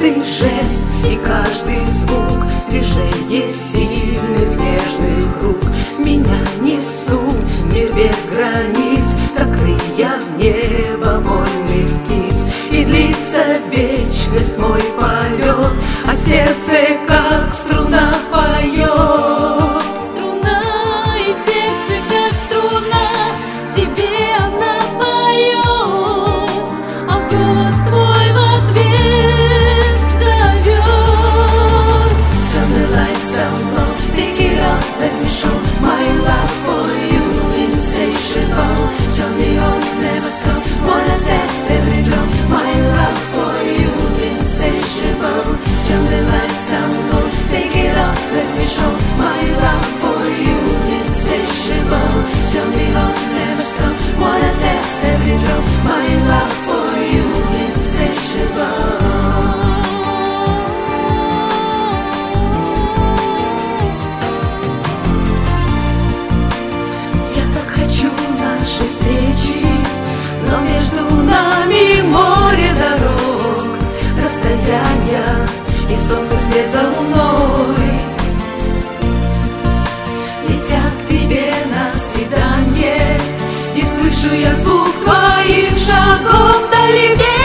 каждый жест и каждый звук, движение сильных нежных рук меня несут в мир без границ, как крылья в небо вольных птиц. И длится вечность мой полет, а сердце как струна поет. Струна, и сердце как струна, тебе она поет, а голос твой в ответ зовет. Turn the lights down low, take it off, let me show my love for you, insatiable. Turn me on, never stop, wanna test every drop. My love for you, insatiable. Turn the lights down low, take it off, let me show my love for you, insatiable. Turn me on, never stop, wanna test every drop. My love for you, insatiable. Я так хочу нашей встречи, но между нами море дорог, расстояния и солнце вслед за луной. Летя к тебе на свидание, и слышу я звук твоих шагов вдали.